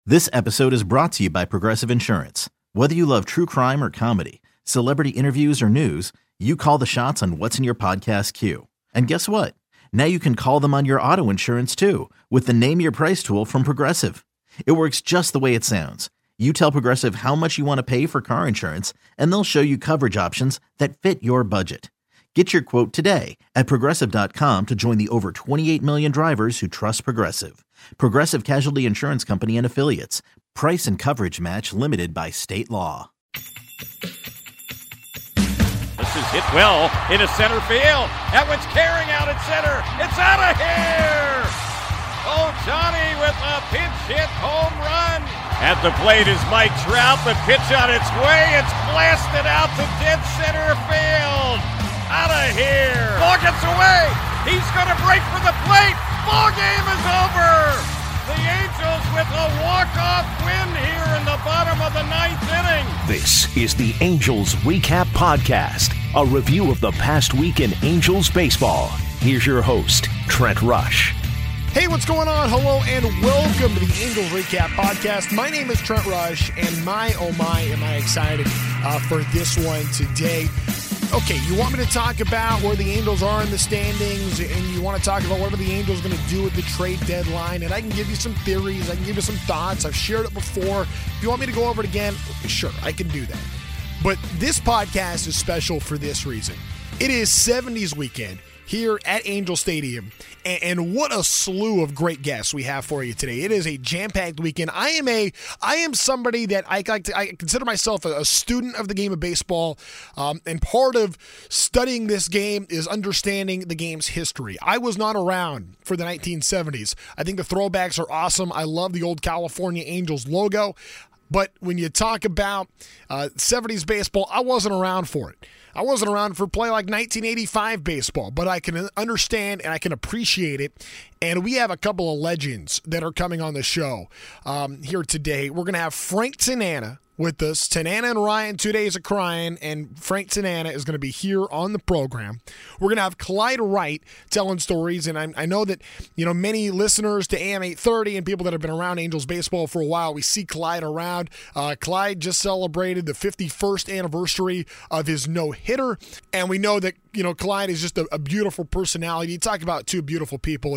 This episode is brought to you by Progressive Insurance. Whether you love true crime or comedy, celebrity interviews or news, you call the shots on what's in your podcast queue. And guess what? Now you can call them on your auto insurance too with the Name Your Price tool from Progressive. It works just the way it sounds. You tell Progressive how much you want to pay for car insurance, and they'll show you coverage options that fit your budget. Get your quote today at Progressive.com to join the over 28 million drivers who trust Progressive. Progressive Casualty Insurance Company and Affiliates. Price and coverage match limited by state law. This is hit well into center field. That one's carrying out at center. It's out of here! Oh, Johnny with a pinch hit home run. At the plate is Mike Trout. The pitch on its way. It's blasted out to dead center field. Out of here. Ball gets away. He's going to break for the plate. Ball game is over. The Angels with a walk-off win here in the bottom of the ninth inning. This is the Angels Recap Podcast, a review of the past week in Angels baseball. Here's your host, Trent Rush. Hey, what's going on? Hello and welcome to the Angels Recap Podcast. My name is Trent Rush, and my, oh my, am I excited for this one today. Okay, you want me to talk about where the Angels are in the standings, and you want to talk about what are the Angels going to do at the trade deadline, and I can give you some theories, I can give you some thoughts. I've shared it before. If you want me to go over it again, sure, I can do that. But this podcast is special for this reason. It is 70s weekend here at Angel Stadium, and what a slew of great guests we have for you today. It is a jam-packed weekend. I am somebody that I consider myself a student of the game of baseball, and part of studying this game is understanding the game's history. I was not around for the 1970s. I think the throwbacks are awesome. I love the old California Angels logo, but when you talk about 70s baseball, I wasn't around for it. I wasn't around for play like 1985 baseball, but I can understand and I can appreciate it. And we have a couple of legends that are coming on the show here today. We're going to have Frank Tanana with us. Tanana and Ryan, 2 days of crying, and Frank Tanana is going to be here on the program. We're going to have Clyde Wright telling stories, and I know that many listeners to AM 830 and people that have been around Angels baseball for a while, we see Clyde around. Clyde just celebrated the 51st anniversary of his no-hitter, and we know that Clyde is just a beautiful personality. You talk about two beautiful people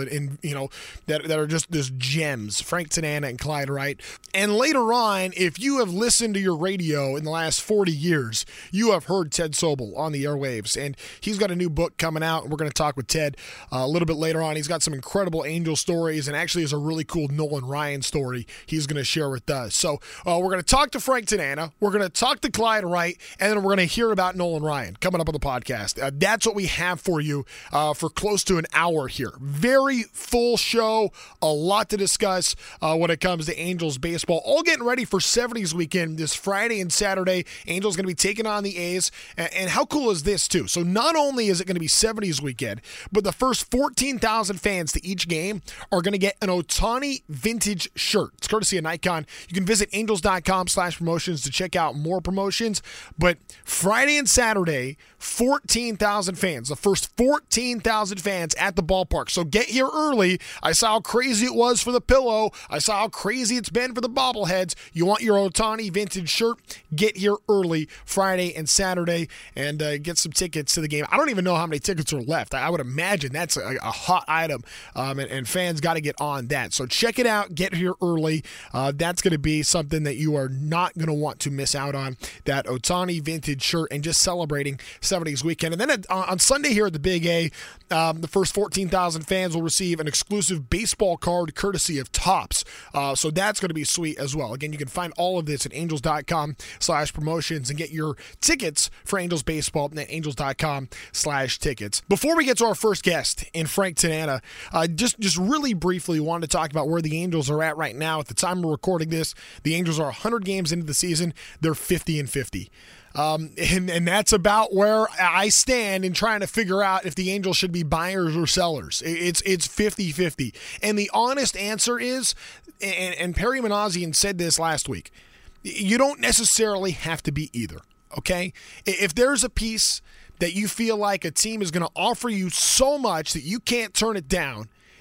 that are just gems, Frank Tanana and Clyde Wright. And later on, if you have listened to your radio in the last 40 years, you have heard Ted Sobel on the airwaves, and he's got a new book coming out, and we're going to talk with Ted a little bit later on. He's got some incredible Angel stories, and actually is a really cool Nolan Ryan story he's going to share with us. So we're going to talk to Frank Tanana, we're going to talk to Clyde Wright, and then we're going to hear about Nolan Ryan coming up on the podcast. That's what we have for you for close to an hour here. Very full show, a lot to discuss when it comes to Angels baseball. All getting ready for 70s weekend this Friday and Saturday. Angels going to be taking on the A's. And how cool is this, too? So not only is it going to be 70s weekend, but the first 14,000 fans to each game are going to get an Ohtani vintage shirt. It's courtesy of Nikon. You can visit angels.com/promotions to check out more promotions. But Friday and Saturday, 14,000 fans, the first 14,000 fans at the ballpark. So get here early. I saw how crazy it was for the pillow. I saw how crazy it's been for the bobbleheads. You want your Ohtani vintage shirt? Get here early Friday and Saturday and get some tickets to the game. I don't even know how many tickets are left. I would imagine that's a hot item, and fans got to get on that. So check it out. Get here early. That's going to be something that you are not going to want to miss out on, that Ohtani vintage shirt, and just celebrating 70s weekend. And then on Sunday here at the Big A, the first 14,000 fans will receive an exclusive baseball card courtesy of Topps. So that's going to be sweet as well. Again, you can find all of this at angels.com/promotions and get your tickets for Angels baseball at angels.com/tickets. Before we get to our first guest in Frank Tanana, just really briefly wanted to talk about where the Angels are at right now. At the time we're recording this, the Angels are 100 games into the season. They're 50-50. And that's about where I stand in trying to figure out if the Angels should be buyers or sellers. It's 50-50. And the honest answer is, and Perry Manassian said this last week, you don't necessarily have to be either, okay? If there's a piece that you feel like a team is going to offer you so much that you can't turn it down,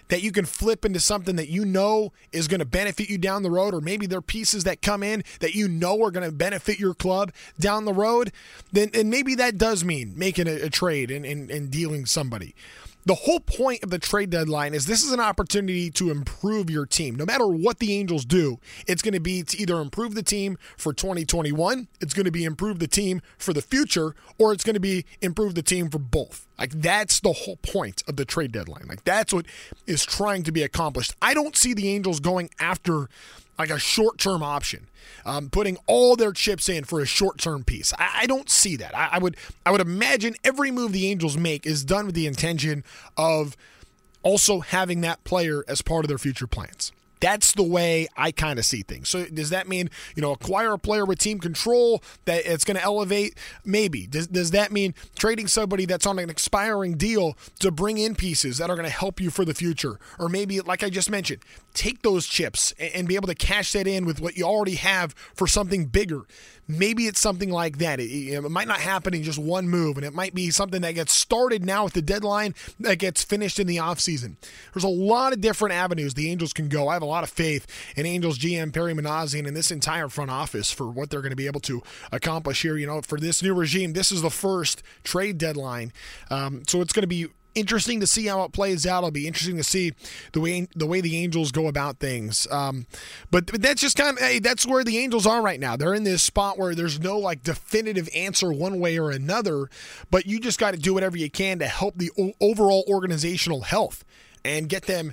that you can flip into something that you know is going to benefit you down the road, or maybe they're pieces that come in that you know are going to benefit your club down the road, then and maybe that does mean making a trade and dealing somebody. The whole point of the trade deadline is this is an opportunity to improve your team. No matter what the Angels do, it's going to be to either improve the team for 2021, it's going to be improve the team for the future, or it's going to be improve the team for both. Like, that's the whole point of the trade deadline. Like, that's what is trying to be accomplished. I don't see the Angels going after like a short-term option, putting all their chips in for a short-term piece. I don't see that. I would imagine every move the Angels make is done with the intention of also having that player as part of their future plans. That's the way I kind of see things. So does that mean, acquire a player with team control that it's going to elevate? Maybe. Does that mean trading somebody that's on an expiring deal to bring in pieces that are going to help you for the future? Or maybe, like I just mentioned, take those chips and be able to cash that in with what you already have for something bigger. Maybe it's something like that. It might not happen in just one move, and it might be something that gets started now at the deadline that gets finished in the offseason. There's a lot of different avenues the Angels can go. I have a lot of faith in Angels GM Perry Minasian and this entire front office for what they're going to be able to accomplish here. For this new regime, this is the first trade deadline. So it's going to be interesting to see how it plays out. It'll be interesting to see the way the Angels go about things. But that's just that's where the Angels are right now. They're in this spot where there's no definitive answer one way or another, but you just got to do whatever you can to help the overall organizational health and get them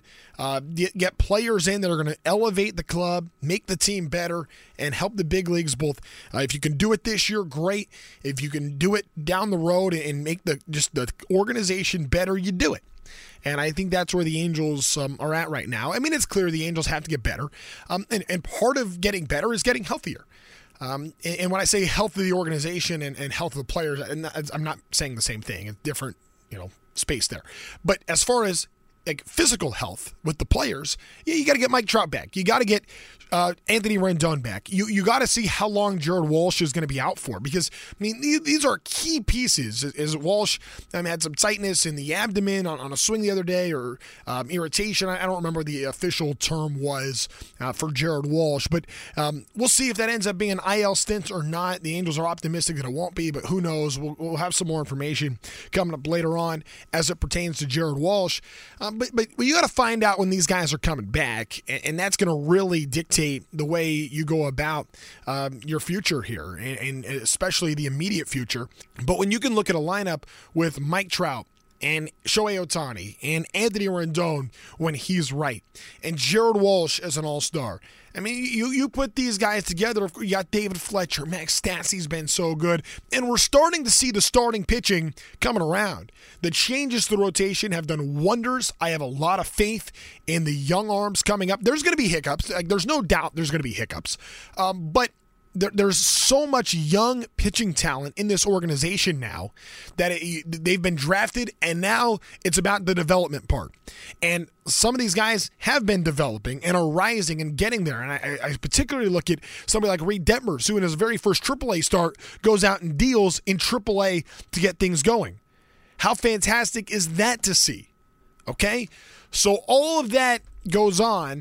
get players in that are going to elevate the club, make the team better, and help the big leagues both. If you can do it this year, great. If you can do it down the road and make the organization better, you do it. And I think that's where the Angels are at right now. I mean, it's clear the Angels have to get better. And part of getting better is getting healthier. And when I say health of the organization and health of the players, and I'm not saying the same thing. It's different, space there. But as far as physical health with the players, you got to get Mike Trout back. You got to get Anthony Rendon back. You got to see how long Jared Walsh is going to be out for, because these are key pieces. As Walsh had some tightness in the abdomen on a swing the other day, or irritation. I don't remember the official term was for Jared Walsh, but we'll see if that ends up being an IL stint or not. The Angels are optimistic that it won't be, but who knows? We'll have some more information coming up later on as it pertains to Jared Walsh. But you got to find out when these guys are coming back, and that's going to really dictate the way you go about your future here, and especially the immediate future. But when you can look at a lineup with Mike Trout and Shohei Ohtani and Anthony Rendon when he's right, and Jared Walsh as an all-star, I mean, you put these guys together. You got David Fletcher, Max Stassi's been so good, and we're starting to see the starting pitching coming around. The changes to the rotation have done wonders. I have a lot of faith in the young arms coming up. There's going to be hiccups. There's no doubt there's going to be hiccups. But there's so much young pitching talent in this organization now that they've been drafted, and now it's about the development part. And some of these guys have been developing and are rising and getting there. And I particularly look at somebody like Reed Detmers, who in his very first AAA start goes out and deals in AAA to get things going. How fantastic is that to see? Okay? So all of that goes on,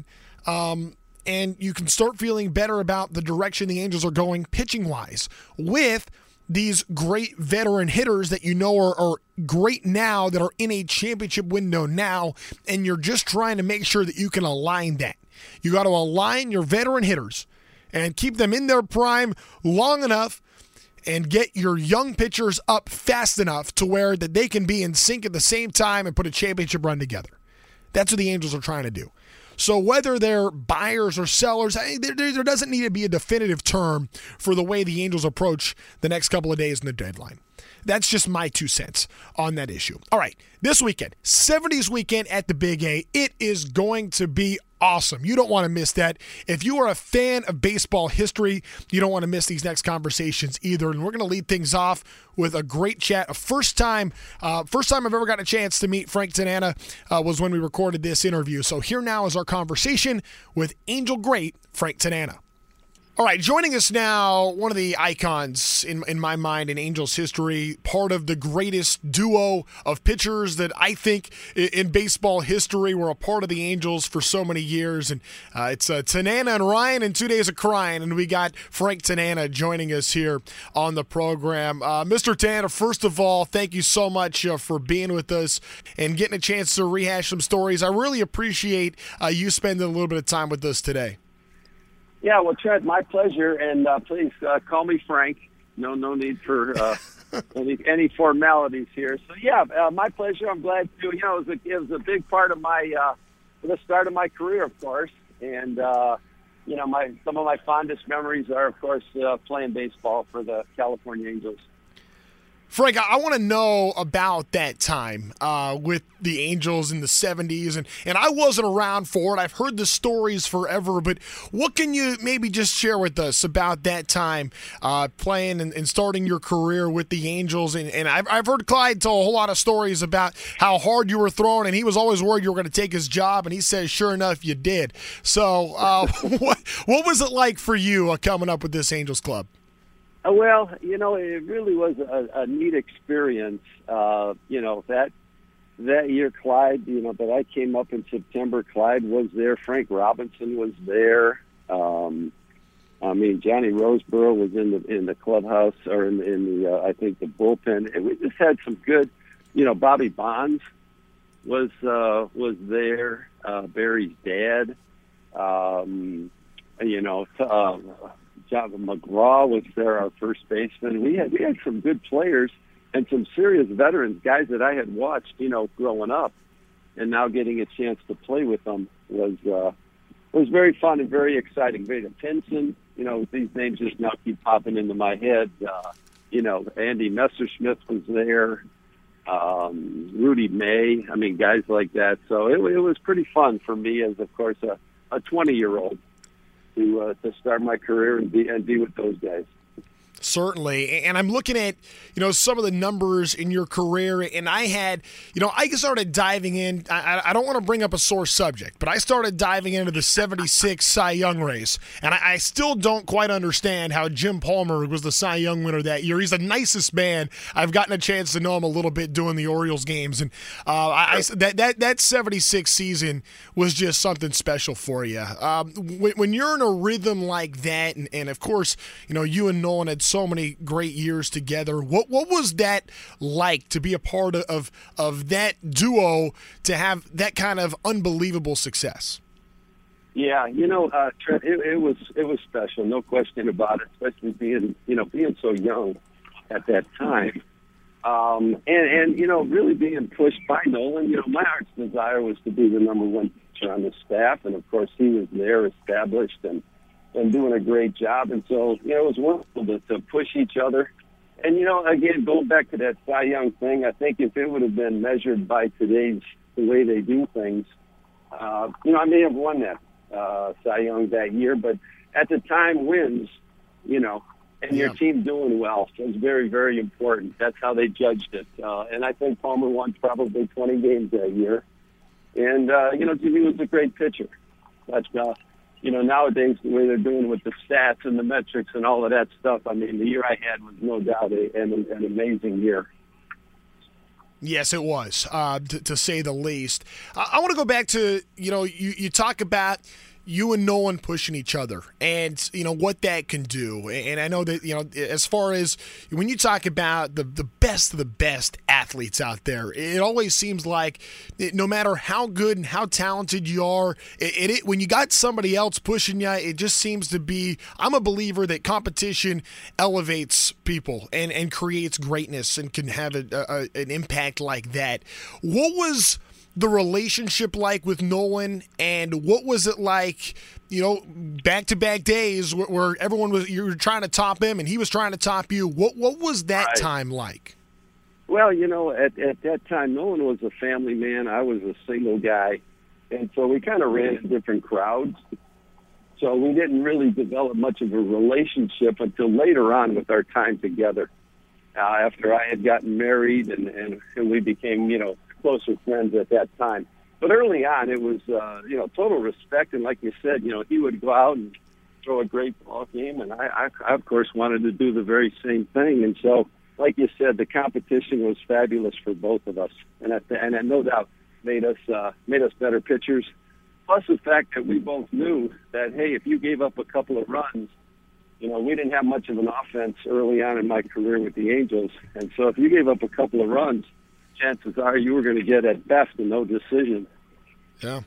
and you can start feeling better about the direction the Angels are going pitching-wise with these great veteran hitters that are great now, that are in a championship window now, and you're just trying to make sure that you can align that. You got to align your veteran hitters and keep them in their prime long enough and get your young pitchers up fast enough to where that they can be in sync at the same time and put a championship run together. That's what the Angels are trying to do. So whether they're buyers or sellers, there doesn't need to be a definitive term for the way the Angels approach the next couple of days in the deadline. That's just my 2 cents on that issue. All right, this weekend, 70s weekend at the Big A. It is going to be awesome. You don't want to miss that. If you are a fan of baseball history, you don't want to miss these next conversations either. And we're going to lead things off with a great chat. First time I've ever gotten a chance to meet Frank Tanana was when we recorded this interview. So here now is our conversation with Angel great Frank Tanana. All right, joining us now, one of the icons in my mind in Angels history, part of the greatest duo of pitchers that I think in baseball history were a part of the Angels for so many years. And it's Tanana and Ryan and 2 Days of Crying, and we got Frank Tanana joining us here on the program. Mr. Tanana, first of all, thank you so much for being with us and getting a chance to rehash some stories. I really appreciate you spending a little bit of time with us today. Yeah, well, Trent, my pleasure, and please call me Frank. No need for any formalities here. So, yeah, my pleasure. I'm glad to. You know, it was a big part of the start of my career, of course, and some of my fondest memories are, of course, playing baseball for the California Angels. Frank, I want to know about that time with the Angels in the 70s, and I wasn't around for it. I've heard the stories forever, but what can you maybe just share with us about that time playing and starting your career with the Angels? And I've heard Clyde tell a whole lot of stories about how hard you were throwing, and he was always worried you were going to take his job, and he says, sure enough, you did. So what was it like for you coming up with this Angels club? Well, you know, it really was a neat experience. That year, Clyde, that I came up in September, Clyde was there. Frank Robinson was there. Johnny Roseboro was in the clubhouse or in the I think the bullpen, and we just had some good. Bobby Bonds was there. Barry's dad. John McGraw was there, our first baseman. We had some good players and some serious veterans, guys that I had watched, growing up, and now getting a chance to play with them was very fun and very exciting. Vada Pinson, these names just now keep popping into my head. Andy Messerschmidt was there, Rudy May. Guys like that. So it was pretty fun for me as, of course, a 20-year-old. To start my career and be with those guys. Certainly. And I'm looking at, some of the numbers in your career, and I started diving in. I don't want to bring up a sore subject, but I started diving into the 76 Cy Young race, and I still don't quite understand how Jim Palmer was the Cy Young winner that year. He's the nicest man. I've gotten a chance to know him a little bit doing the Orioles games, and that 76 season was just something special for you. When you're in a rhythm like that, and of course, you and Nolan had so many great years together. What was that like to be a part of that duo, to have that kind of unbelievable success? Yeah, Trent, it was special, no question about it. Especially being so young at that time, and really being pushed by Nolan. My heart's desire was to be the number one pitcher on the staff, and of course he was there, established and doing a great job. And so, it was wonderful to push each other. And, again, going back to that Cy Young thing, I think if it would have been measured by the way they do things, I may have won that Cy Young that year. But at the time, wins, and your team doing well was very, very important. That's how they judged it. And I think Palmer won probably 20 games that year. And, Jimmy was a great pitcher. That's nowadays, the way they're doing with the stats and the metrics and all of that stuff, the year I had was no doubt an amazing year. Yes, it was, to say the least. I want to go back to, you talk about you and Nolan pushing each other and, what that can do. And I know that, as far as when you talk about the best of the best athletes out there, it always seems like no matter how good and how talented you are, when you got somebody else pushing you, it just seems to be, I'm a believer that competition elevates people and creates greatness and can have an impact like that. What was the relationship like with Nolan, and what was it like, back-to-back days where you were trying to top him and he was trying to top you? What was that time like? Well, at that time, Nolan was a family man. I was a single guy, and so we kind of ran in different crowds. So we didn't really develop much of a relationship until later on with our time together. After I had gotten married and we became, closer friends at that time. But early on, it was, total respect. And like you said, he would go out and throw a great ball game, and I of course, wanted to do the very same thing. And so, like you said, the competition was fabulous for both of us, and that no doubt made us better pitchers. Plus the fact that we both knew that, hey, if you gave up a couple of runs, we didn't have much of an offense early on in my career with the Angels. And so if you gave up a couple of runs, chances are you were going to get at best a no decision. Yeah.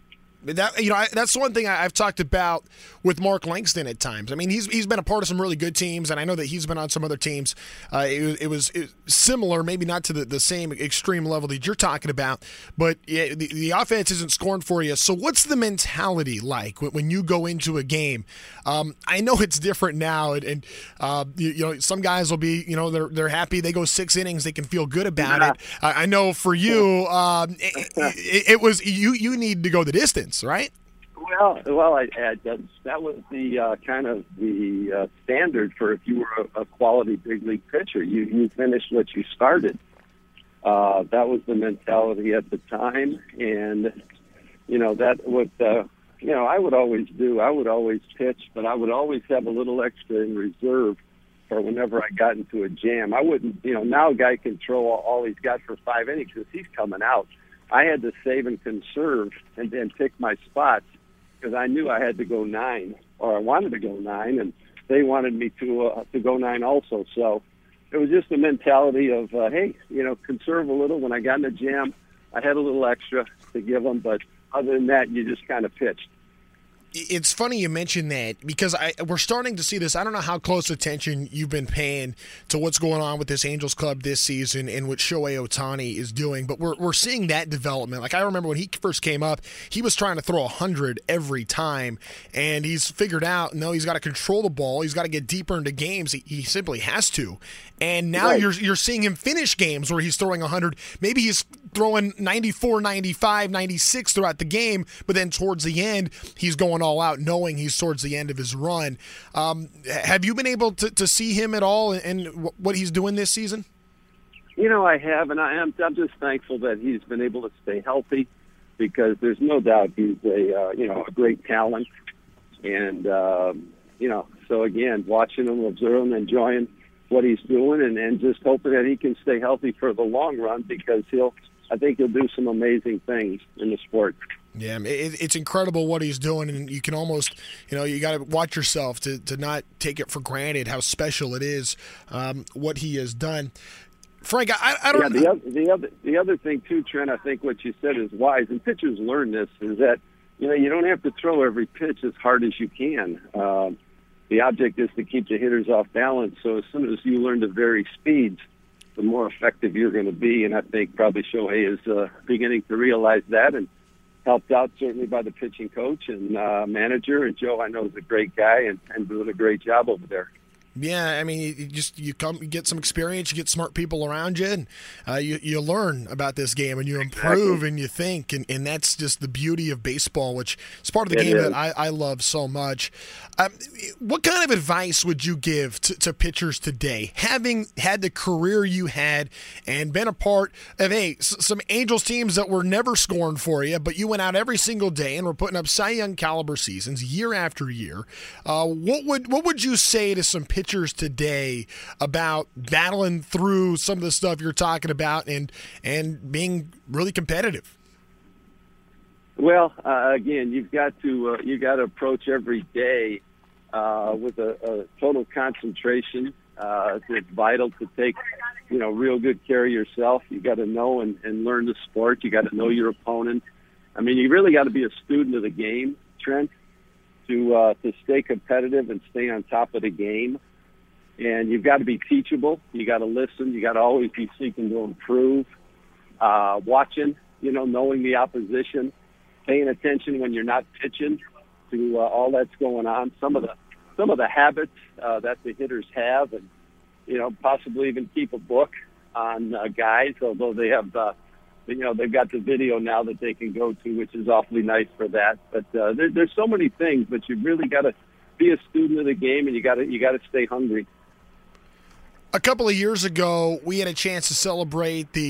That's one thing I've talked about with Mark Langston at times. I mean, he's been a part of some really good teams, and I know that he's been on some other teams. It was similar, maybe not to the same extreme level that you're talking about, but yeah, the offense isn't scoring for you. So what's the mentality like when you go into a game? I know it's different now, and some guys will be, they're happy. They go 6 innings, they can feel good about it. I know for you, it was you need to go the distance. Right? Well, that was the kind of the standard for if you were a quality big league pitcher. You finished what you started. That was the mentality at the time, and that what I would always do. I would always pitch, but I would always have a little extra in reserve for whenever I got into a jam. I wouldn't. Now a guy can throw all he's got for 5 innings because he's coming out. I had to save and conserve and then pick my spots because I knew I had to go 9, or I wanted to go 9, and they wanted me to go 9 also. So it was just a mentality of, hey, conserve a little. When I got in a jam, I had a little extra to give them, but other than that, you just kind of pitched. It's funny you mentioned that because we're starting to see this. I don't know how close attention you've been paying to what's going on with this Angels club this season and what Shohei Ohtani is doing, but we're seeing that development. Like I remember when he first came up, he was trying to throw 100 every time, and he's figured out, no, he's got to control the ball. He's got to get deeper into games. He simply has to. And now right. you're seeing him finish games where he's throwing 100. Maybe he's throwing 94, 95, 96 throughout the game, but then towards the end, he's going all out knowing he's towards the end of his run. Have you been able to see him at all and what he's doing this season? I have, and I'm just thankful that he's been able to stay healthy because there's no doubt he's a great talent. And, so again, watching him, observing, enjoying what he's doing and just hoping that he can stay healthy for the long run because I think he'll do some amazing things in the sport. Yeah, it's incredible what he's doing, and you can almost, you got to watch yourself to not take it for granted how special it is what he has done. Frank, I don't know. The other thing too, Trent, I think what you said is wise, and pitchers learn this, is that you don't have to throw every pitch as hard as you can. The object is to keep the hitters off balance. So as soon as you learn to vary speeds, the more effective you're going to be. And I think probably Shohei is beginning to realize that, and helped out certainly by the pitching coach and manager. And Joe, I know, is a great guy and doing a great job over there. Yeah, I mean, you get some experience, you get smart people around you, and you learn about this game, and you improve, and you think, and that's just the beauty of baseball, which is part of the game that I love so much. What kind of advice would you give to pitchers today, having had the career you had and been a part of some Angels teams that were never scoring for you, but you went out every single day and were putting up Cy Young caliber seasons year after year? What would you say to some pitchers today about battling through some of the stuff you're talking about and being really competitive? Well, again, you've got to approach every day with a total concentration. It's vital to take real good care of yourself. You got to know and learn the sport. You got to know your opponent. I mean, you really got to be a student of the game, Trent, to stay competitive and stay on top of the game. And you've got to be teachable. You got to listen. You got to always be seeking to improve. Watching, knowing the opposition, paying attention when you're not pitching to all that's going on. Some of the habits that the hitters have, and possibly even keep a book on guys. Although they have, they've got the video now that they can go to, which is awfully nice for that. But there's so many things. But you really got to be a student of the game, and you got to stay hungry. A couple of years ago, we had a chance to celebrate the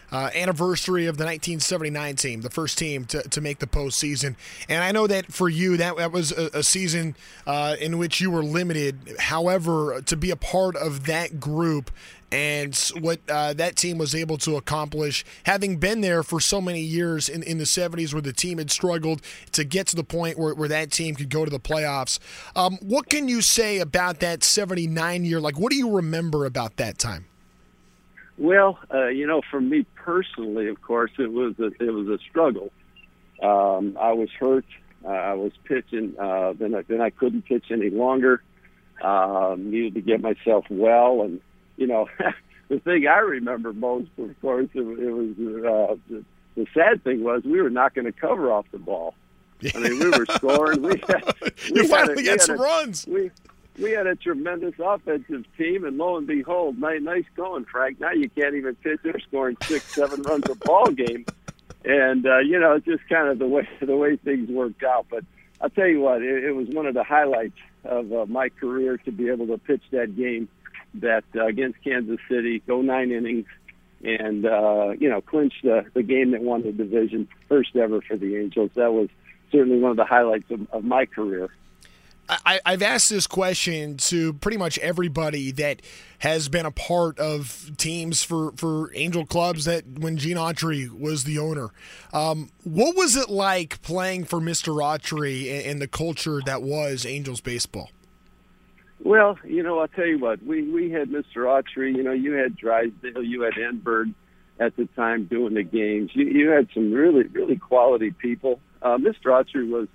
anniversary of the 1979 team, the first team to make the postseason. And I know that for you, that was a season in which you were limited. However, to be a part of that group and what that team was able to accomplish, having been there for so many years in the 70s where the team had struggled to get to the point where that team could go to the playoffs. What can you say about that 79 year? Like, what do you remember about that time? Well, for me personally, of course, it was a struggle. I was hurt. I was pitching. Then I couldn't pitch any longer. Needed to get myself well, and the thing I remember most, of course, it was the sad thing was we were not going to cover off the ball. I mean, we were scoring. You finally got some runs. We had a tremendous offensive team, and lo and behold, nice going, Frank. Now you can't even pitch. They're scoring 6-7 runs a ball game, and it's just kind of the way things worked out. But I'll tell you what, it was one of the highlights of my career to be able to pitch that game. That against Kansas City, go 9 innings, and clinch the game that won the division, first ever for the Angels. That was certainly one of the highlights of my career. I've asked this question to pretty much everybody that has been a part of teams for Angel clubs that when Gene Autry was the owner. What was it like playing for Mr. Autry and the culture that was Angels baseball? Well, I'll tell you what, we had Mr. Autry, you had Drysdale, you had Enberg at the time doing the games. You had some really, really quality people. Mr. Autry was,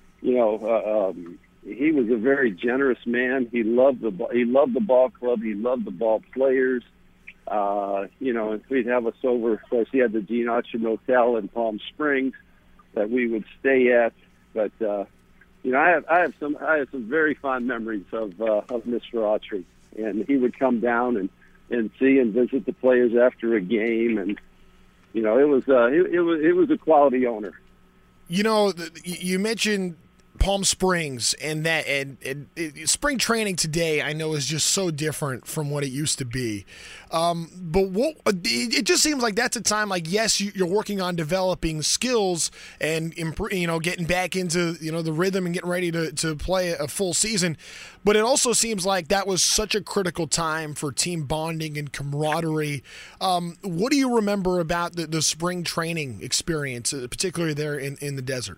he was a very generous man. He loved the ball club. He loved the ball players. We'd have us over. Of course, he had the Gene Autry Motel in Palm Springs that we would stay at, but, I have some very fond memories of Mr. Autry, and he would come down and see and visit the players after a game, and it was a quality owner. You mentioned Palm Springs and that and spring training today I know is just so different from what it used to be. But it just seems like that's a time like, yes, you're working on developing skills and getting back into the rhythm and getting ready to play a full season. But it also seems like that was such a critical time for team bonding and camaraderie. What do you remember about the spring training experience, particularly there in the desert?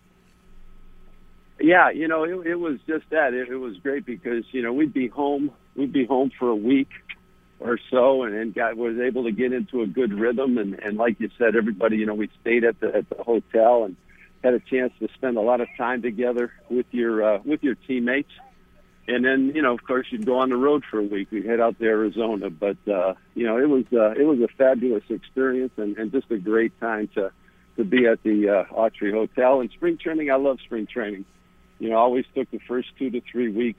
Yeah, it was just that. It was great because, we'd be home for a week or so and was able to get into a good rhythm. And like you said, everybody, we stayed at the hotel and had a chance to spend a lot of time together with your teammates. And then, of course, you'd go on the road for a week. We'd head out to Arizona. But, it was a fabulous experience and just a great time to be at the Autry Hotel. And spring training, I love spring training. I always took the first 2 to 3 weeks,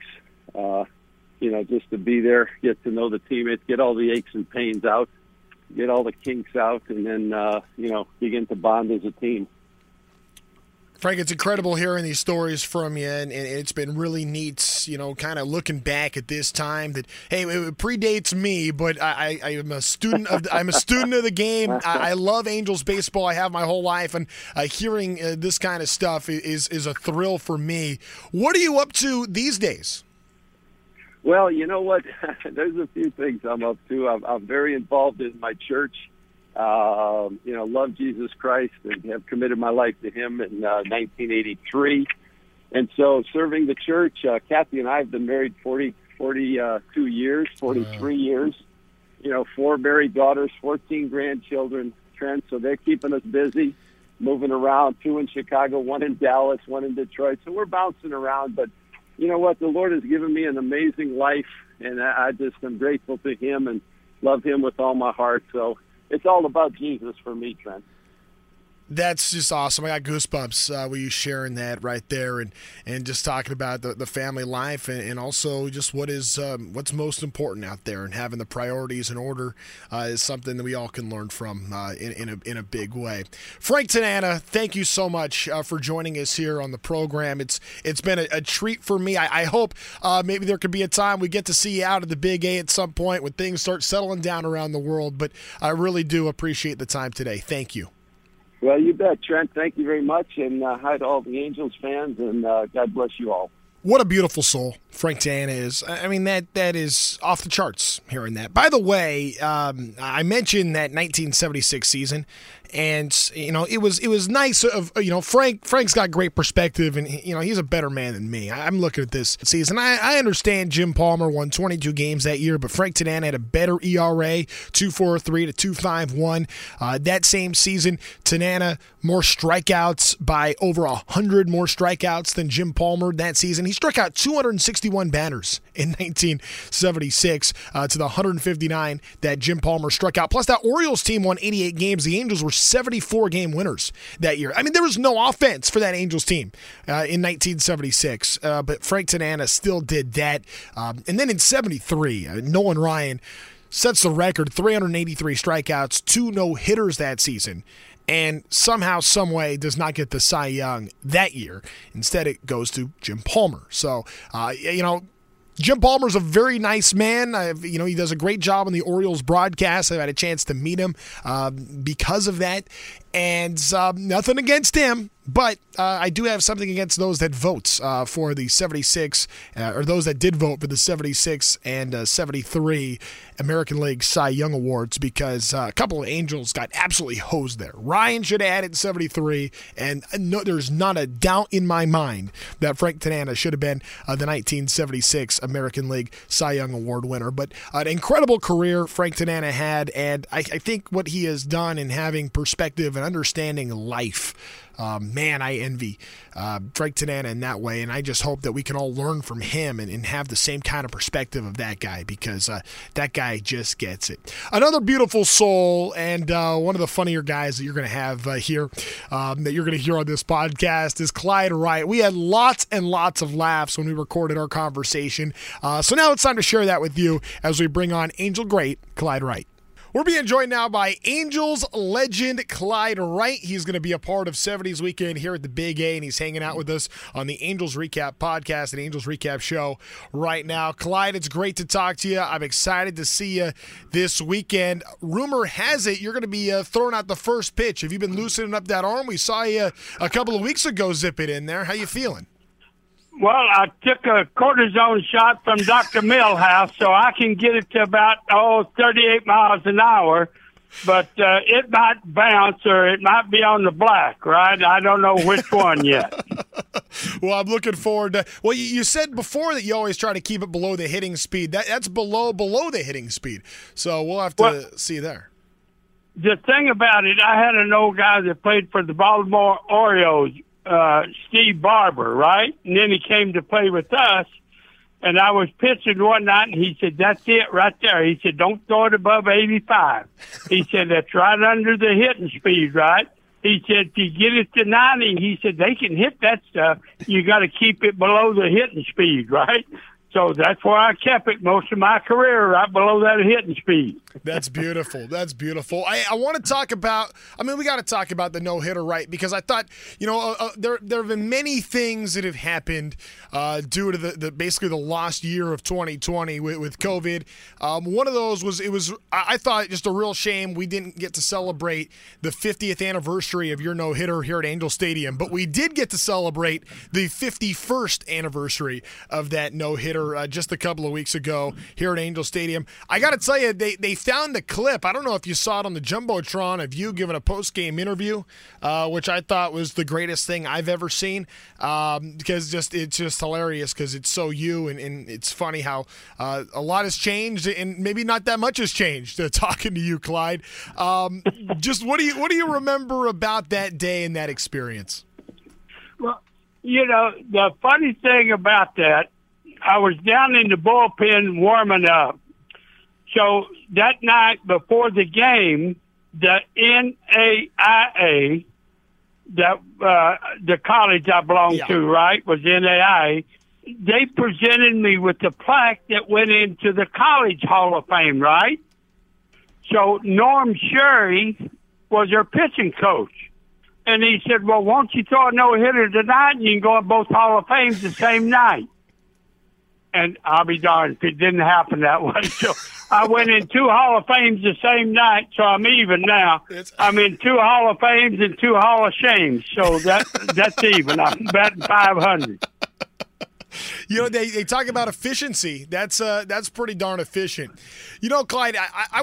just to be there, get to know the teammates, get all the aches and pains out, get all the kinks out, and then, begin to bond as a team. Frank, it's incredible hearing these stories from you, and it's been really neat, kind of looking back at this time that, hey, it predates me, but I am a student of the game. I love Angels baseball. I have my whole life, and hearing this kind of stuff is a thrill for me. What are you up to these days? Well, you know what? There's a few things I'm up to. I'm very involved in my church. Love Jesus Christ and have committed my life to him in 1983. And so serving the church, Kathy and I have been married 42 years, 43 years, 4 married daughters, 14 grandchildren, Trent. So they're keeping us busy, moving around, 2 in Chicago, 1 in Dallas, 1 in Detroit. So we're bouncing around. But you know what? The Lord has given me an amazing life, and I just am grateful to him and love him with all my heart. So it's all about Jesus for me, Trent. That's just awesome. I got goosebumps with you sharing that right there, and just talking about the family life, and also just what's most important out there, and having the priorities in order is something that we all can learn from in a big way. Frank Tanana, thank you so much for joining us here on the program. It's been a treat for me. I hope maybe there could be a time we get to see you out at the Big A at some point when things start settling down around the world. But I really do appreciate the time today. Thank you. Well, you bet, Trent. Thank you very much, and hi to all the Angels fans, and God bless you all. What a beautiful soul Frank Tanana is. I mean, that is off the charts, hearing that. By the way, I mentioned that 1976 season, and it was nice of Frank's got great perspective, and he's a better man than me. I'm looking at this season. I understand Jim Palmer won 22 games that year, but Frank Tanana had a better ERA, 2.43 to 2.51. That same season, Tanana more strikeouts by over 100 more strikeouts than Jim Palmer that season. He struck out 261 batters in 1976 to the 159 that Jim Palmer struck out. Plus, that Orioles team won 88 games. The Angels were 74-game winners that year. I mean, there was no offense for that Angels team in 1976, but Frank Tanana still did that. And then in 73, Nolan Ryan sets the record, 383 strikeouts, 2 no-hitters that season, and somehow, someway, does not get the Cy Young that year. Instead, it goes to Jim Palmer. So, Jim Palmer's a very nice man. He does a great job on the Orioles broadcast. I've had a chance to meet him because of that. And nothing against him, but I do have something against those that vote for the 76, or those that did vote for the 76 and 73 American League Cy Young Awards, because a couple of Angels got absolutely hosed there. Ryan should have had it in 73, and no, there's not a doubt in my mind that Frank Tanana should have been the 1976 American League Cy Young Award winner. But an incredible career Frank Tanana had, and I think what he has done in having perspective and understanding life, man, I envy Frank Tanana in that way, and I just hope that we can all learn from him and have the same kind of perspective of that guy, because that guy just gets it. Another beautiful soul, and one of the funnier guys that you're going to have here, that you're going to hear on this podcast, is Clyde Wright. We had lots and lots of laughs when we recorded our conversation, so now it's time to share that with you as we bring on Angel great Clyde Wright. We're being joined now by Angels legend Clyde Wright. He's going to be a part of 70s Weekend here at the Big A, and he's hanging out with us on the Angels Recap podcast and Angels Recap show right now. Clyde, it's great to talk to you. I'm excited to see you this weekend. Rumor has it you're going to be throwing out the first pitch. Have you been loosening up that arm? We saw you a couple of weeks ago zip it in there. How you feeling? Well, I took a cortisone shot from Dr. Millhouse, so I can get it to about 38 miles an hour. But it might bounce, or it might be on the black, right? I don't know which one yet. Well, I'm looking forward to. Well, you said before that you always try to keep it below the hitting speed. That's below the hitting speed. So we'll have to see there. The thing about it, I had an old guy that played for the Baltimore Orioles, Steve Barber, right? And then he came to play with us, and I was pitching one night, and he said, "That's it right there." He said, "Don't throw it above 85. He said, "That's right under the hitting speed, right?" He said, "If you get it to 90, he said, they can hit that stuff. You got to keep it below the hitting speed, right?" So that's where I kept it most of my career, right below that hitting speed. That's beautiful. That's beautiful. I want to talk about, we got to talk about the no-hitter, right? Because I thought, there have been many things that have happened due to the basically the lost year of 2020 with COVID. One of those was, I thought, just a real shame we didn't get to celebrate the 50th anniversary of your no-hitter here at Angel Stadium. But we did get to celebrate the 51st anniversary of that no-hitter just a couple of weeks ago here at Angel Stadium. I got to tell you, they found the clip. I don't know if you saw it on the Jumbotron of you giving a post-game interview, which I thought was the greatest thing I've ever seen, because it's just hilarious because it's so you, and it's funny how a lot has changed and maybe not that much has changed talking to you, Clyde. Just what do you remember about that day and that experience? Well, the funny thing about that, I was down in the bullpen warming up. So that night before the game, the NAIA that the college I belonged to, right, was NAIA. They presented me with the plaque that went into the College Hall of Fame, right? So Norm Sherry was their pitching coach. And he said, well, won't you throw a no-hitter tonight and you can go in both Hall of Fames the same night? And I'll be darned if it didn't happen that way. So I went in 2 Hall of Fames the same night, so I'm even now. I'm in 2 Hall of Fames and 2 Hall of Shames, so that's even. I'm batting 500. You know, they talk about efficiency. That's pretty darn efficient. You know, Clyde, I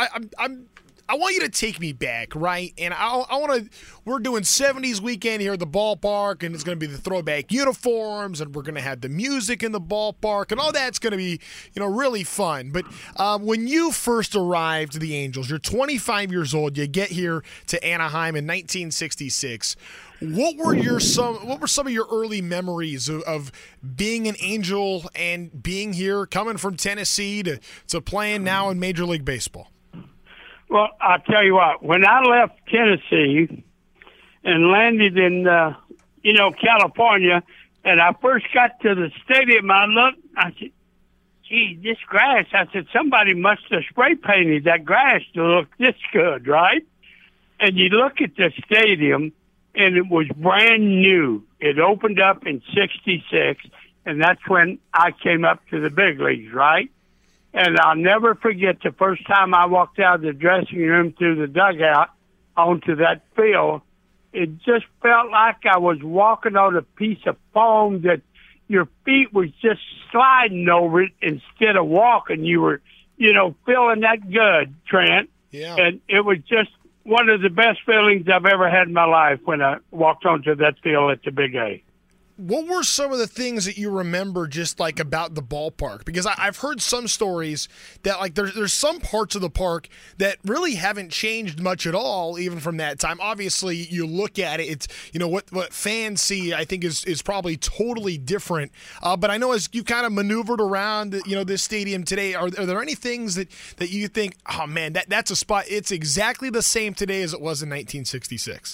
want you to take me back, right? And I want to. We're doing 70s weekend here at the ballpark, and it's going to be the throwback uniforms, and we're going to have the music in the ballpark, and all that's going to be, really fun. But when you first arrived to the Angels, you're 25 years old. You get here to Anaheim in 1966. What were some of your early memories of being an Angel and being here, coming from Tennessee to playing now in Major League Baseball? Well, I'll tell you what. When I left Tennessee and landed in, California, and I first got to the stadium, I looked, I said, gee, this grass, I said, somebody must have spray painted that grass to look this good, right? And you look at the stadium, and it was brand new. It opened up in 66, and that's when I came up to the big leagues, right? And I'll never forget the first time I walked out of the dressing room through the dugout onto that field. It just felt like I was walking on a piece of foam that your feet was just sliding over it instead of walking. You were, feeling that good, Trent. Yeah. And it was just one of the best feelings I've ever had in my life when I walked onto that field at the Big A. What were some of the things that you remember just like about the ballpark? Because I've heard some stories that like there's some parts of the park that really haven't changed much at all, even from that time. Obviously, you look at it, it's what fans see, I think is probably totally different. But I know as you kind of maneuvered around, this stadium today, are there any things that you think, oh man, that's a spot? It's exactly the same today as it was in 1966.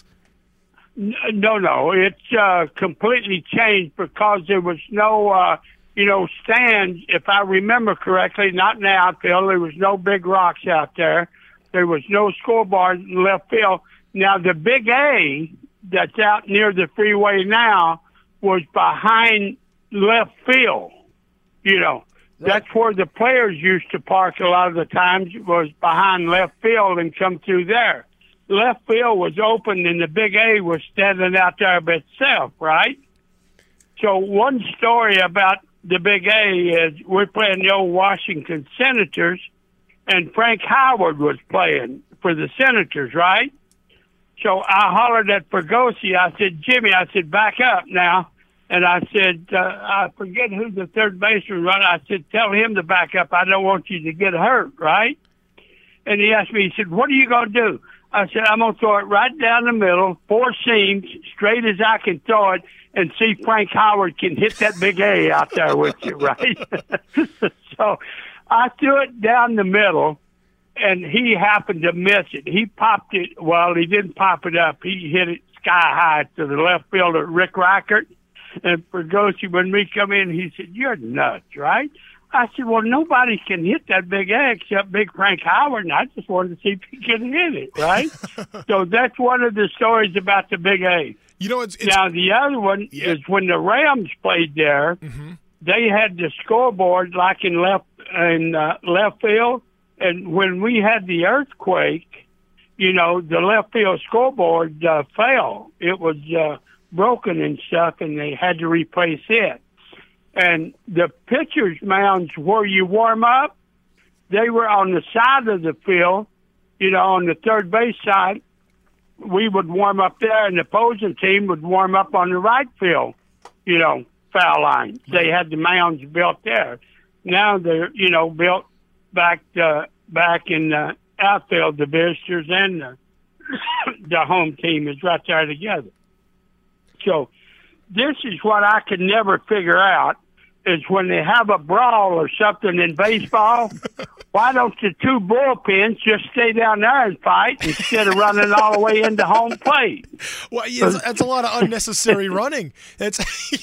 No. It's completely changed because there was no, stands. If I remember correctly, not in the outfield. There was no big rocks out there. There was no scoreboard in left field. Now, the Big A that's out near the freeway now was behind left field. That's where the players used to park a lot of the times, was behind left field and come through there. Left field was open and the Big A was standing out there by itself, right? So one story about the Big A is we're playing the old Washington Senators, and Frank Howard was playing for the Senators, right? So I hollered at Fregosi. I said, Jimmy, back up now. And I said, I forget who the third baseman was. I said, tell him to back up. I don't want you to get hurt, right? And he asked me, he said, what are you going to do? I said, I'm going to throw it right down the middle, 4 seams, straight as I can throw it, and see if Frank Howard can hit that Big A out there with you, right? So I threw it down the middle, and he happened to miss it. He popped it. Well, he didn't pop it up. He hit it sky high to the left fielder, Rick Reichert. And Fregosi, when we come in, he said, you're nuts, right? I said, well, nobody can hit that Big A except Big Frank Howard, and I just wanted to see if he could hit it, right? So that's one of the stories about the Big A. It's now, the other one is when the Rams played there, they had the scoreboard like in left field, and when we had the earthquake, the left field scoreboard fell. It was broken and stuff, and they had to replace it. And the pitcher's mounds where you warm up, they were on the side of the field, on the third base side. We would warm up there, and the opposing team would warm up on the right field, foul line. They had the mounds built there. Now they're, built back in the outfield. The visitors and the home team is right there together. So this is what I could never figure out, is when they have a brawl or something in baseball why don't the two bullpens just stay down there and fight instead of running all the way into home plate? Well, yeah, that's a lot of unnecessary running. That's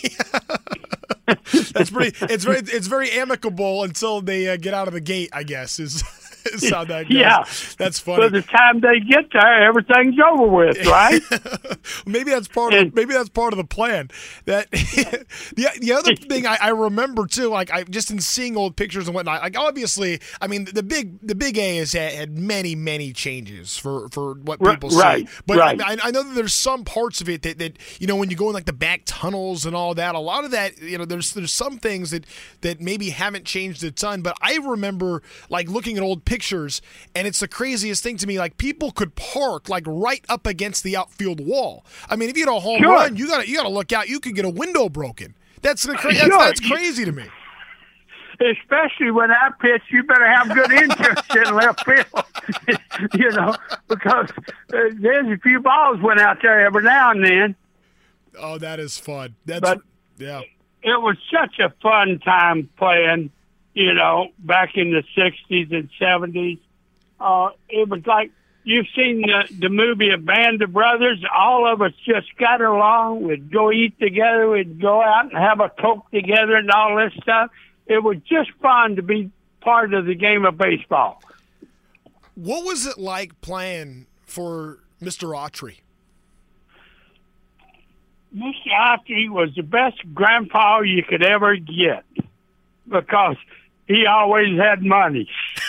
pretty. It's very amicable until they get out of the gate, I guess. Is how that goes. Yeah, that's funny. By the time they get there, everything's over with, right? Maybe that's part of the plan. That the other thing I remember too, like I just in seeing old pictures and whatnot. Like obviously, I mean the big A has had many changes for what people see. But right. I know that there's some parts of it that when you go in like the back tunnels and all that, a lot of that there's some things that maybe haven't changed a ton. But I remember like looking at old pictures, and it's the craziest thing to me. Like people could park like right up against the outfield wall. I mean, if you had a home run, you gotta look out. You could get a window broken. That's crazy to me. Especially when I pitch, you better have good insurance in left field. Because there's a few balls went out there every now and then. Oh, that is fun. Yeah. It was such a fun time playing. Back in the 60s and 70s. It was like, you've seen the movie A Band of Brothers. All of us just got along. We'd go eat together. We'd go out and have a Coke together and all this stuff. It was just fun to be part of the game of baseball. What was it like playing for Mr. Autry? Mr. Autry was the best grandpa you could ever get because he always had money.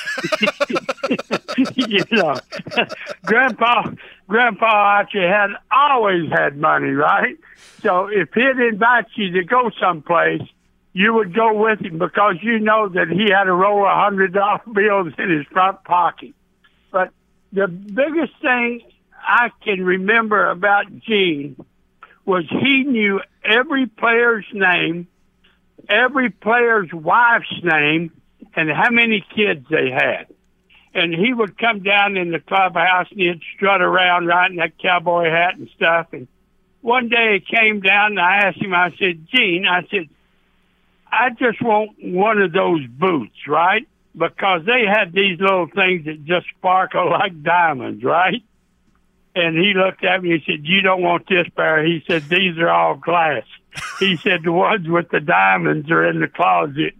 Grandpa Autry always had money, right? So if he'd invite you to go someplace, you would go with him because you know that he had a roll of $100 bills in his front pocket. But the biggest thing I can remember about Gene was he knew every player's name, every player's wife's name, and how many kids they had. And he would come down in the clubhouse and he'd strut around right in that cowboy hat and stuff. And one day he came down and I asked him, I said, Gene, I just want one of those boots, right? Because they had these little things that just sparkle like diamonds, right? And he looked at me and said, you don't want this pair. He said, these are all glass. He said, the ones with the diamonds are in the closet.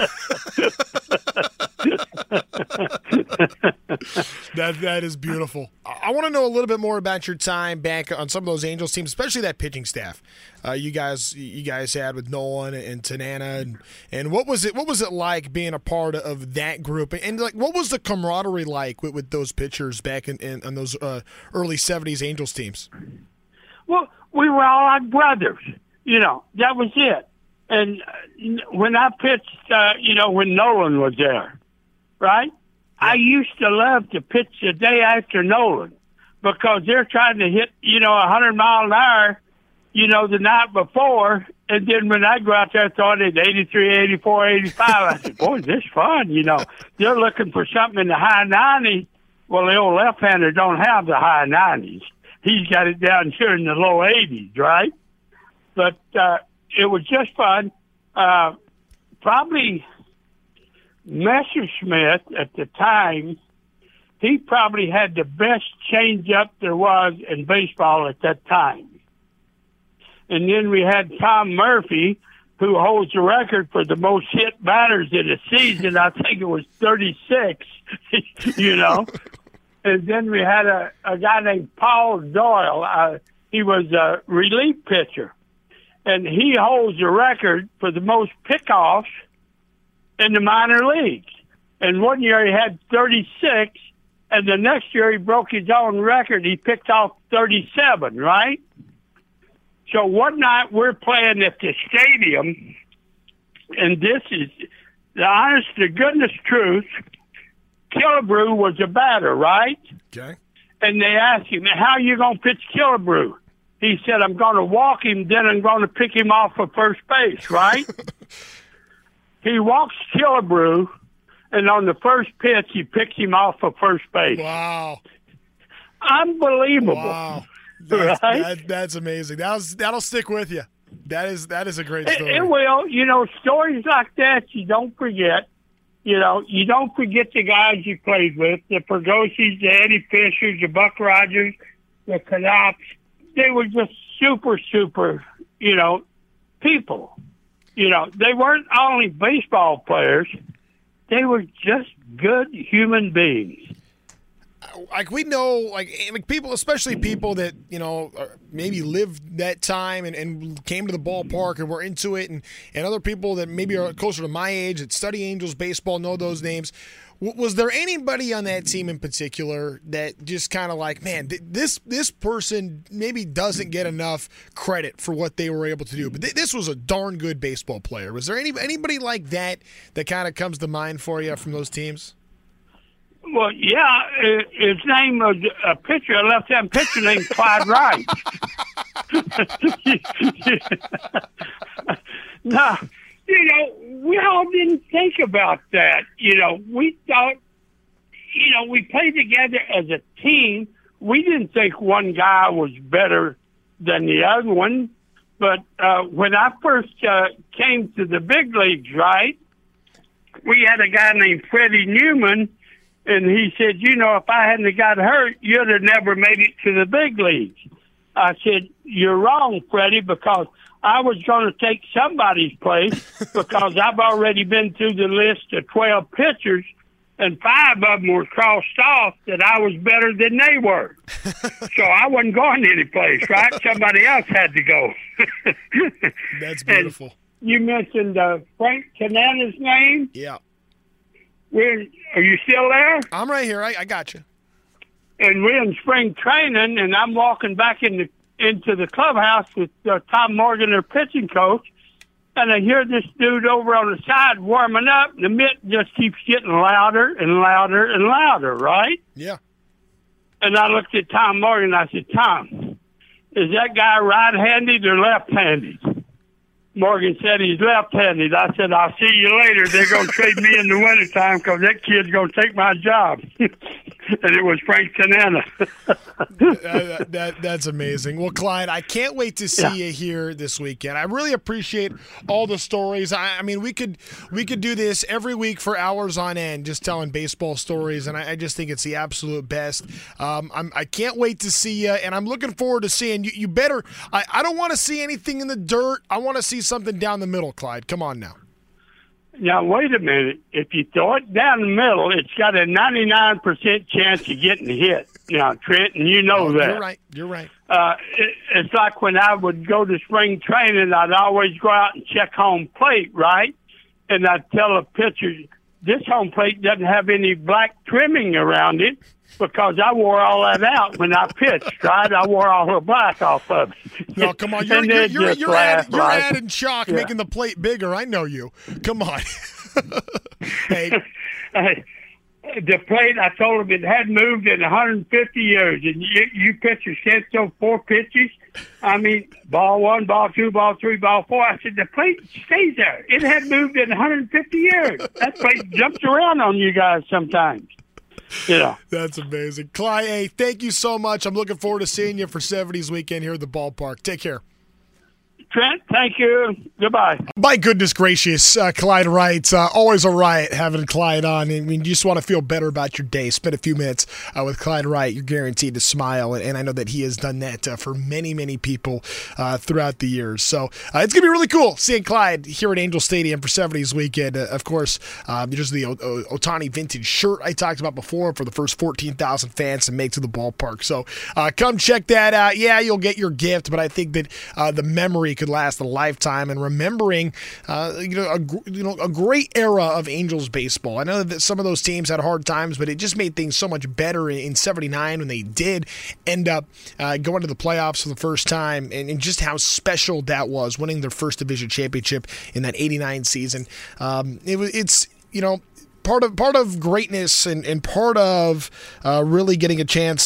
That is beautiful. I want to know a little bit more about your time back on some of those Angels teams, especially that pitching staff you guys had with Nolan and Tanana, and what was it like being a part of that group, and like what was the camaraderie like with those pitchers back in those early 70s Angels teams? Well, we were all like brothers. That was it. And when I pitched, when Nolan was there, right? I used to love to pitch the day after Nolan because they're trying to hit, 100 miles an hour, the night before. And then when I go out there throwing it 83, 84, 85, I said, boy, is this fun, They're looking for something in the high 90s. Well, the old left-hander don't have the high 90s. He's got it down here in the low 80s, right? But it was just fun. Probably Messerschmitt at the time, he probably had the best changeup there was in baseball at that time. And then we had Tom Murphy, who holds the record for the most hit batters in a season. I think it was 36, And then we had a guy named Paul Doyle. He was a relief pitcher. And he holds the record for the most pickoffs in the minor leagues. And one year he had 36, and the next year he broke his own record. He picked off 37, right? So one night we're playing at the stadium, and this is the honest to goodness truth. Killebrew was a batter, right? Okay. And they asked him, how are you going to pitch Killebrew? He said, I'm going to walk him, then I'm going to pick him off for first base, right? He walks Killebrew, and on the first pitch, he picks him off for first base. Wow. Unbelievable. Wow. Right? That's amazing. That'll stick with you. That is a great story. It will. Stories like that you don't forget. You know, you don't forget the guys you played with, the Pergosis, the Eddie Fishers, the Buck Rogers, the Knops. They were just super, you know, people. You know, they weren't only baseball players. They were just good human beings. Like, we know, like people, especially people that, you know, maybe lived that time and came to the ballpark and were into it, and other people that maybe are closer to my age that study Angels baseball know those names. Was there anybody on that team in particular that just kind of like, man, this person maybe doesn't get enough credit for what they were able to do, but this was a darn good baseball player? Was there anybody like that kind of comes to mind for you from those teams? Well, yeah, his name was a left-hand pitcher named Clyde Wright. No, you know, we all didn't think about that. You know, we thought, you know, we played together as a team. We didn't think one guy was better than the other one. But when I first came to the big leagues, right, we had a guy named Freddie Newman. And he said, you know, if I hadn't got hurt, you'd have never made it to the big leagues. I said, you're wrong, Freddie, because I was going to take somebody's place because I've already been through the list of 12 pitchers, and 5 of them were crossed off that I was better than they were. So I wasn't going any place, right? Somebody else had to go. That's beautiful. And you mentioned Frank Tanana's name? Yeah. Are you still there? I'm right here. I got you. And we're in spring training, and I'm walking back into the clubhouse with Tom Morgan, their pitching coach, and I hear this dude over on the side warming up, and the mitt just keeps getting louder and louder and louder, right? Yeah. And I looked at Tom Morgan, and I said, Tom, is that guy right-handed or left-handed? Morgan said he's left-handed. I said, I'll see you later. They're going to trade me in the wintertime because that kid's going to take my job. And it was Frank Tanana. That's amazing. Well, Clyde, I can't wait to see you here this weekend. I really appreciate all the stories. I mean, we could do this every week for hours on end, just telling baseball stories, and I just think it's the absolute best. I can't wait to see you, and I'm looking forward to seeing you. You better. I don't want to see anything in the dirt. I want to see something down the middle, Clyde. Come on now. Now, wait a minute. If you throw it down the middle, it's got a 99% chance of getting hit. You know, Trent, and you know that. You're right. It's like when I would go to spring training, I'd always go out and check home plate, right? And I'd tell a pitcher, this home plate doesn't have any black trimming around it because I wore all that out when I pitched, right? I wore all the black off of it. No, come on. You're adding chalk, making the plate bigger. I know you. Come on. Hey. The plate, I told him it hadn't moved in 150 years. And you pitchers can't throw 4 pitches. I mean, ball 1, ball 2, ball 3, ball 4. I said, the plate stays there. It hadn't moved in 150 years. That plate jumps around on you guys sometimes. You know. That's amazing. Clyde, hey, thank you so much. I'm looking forward to seeing you for 70s weekend here at the ballpark. Take care. Trent, thank you. Goodbye. My goodness gracious, Clyde Wright. Always a riot having Clyde on. I mean, you just want to feel better about your day. Spend a few minutes with Clyde Wright. You're guaranteed to smile, and I know that he has done that for many, many people throughout the years. So it's going to be really cool seeing Clyde here at Angel Stadium for 70s weekend. Of course, there's the Ohtani vintage shirt I talked about before for the first 14,000 fans to make to the ballpark. So come check that out. Yeah, you'll get your gift, but I think that the memory could last a lifetime, and remembering a great era of Angels baseball. I know that some of those teams had hard times, but it just made things so much better in 79 when they did end up going to the playoffs for the first time, and just how special that was, winning their first division championship in that 89 season. It's part of greatness and part of really getting a chance to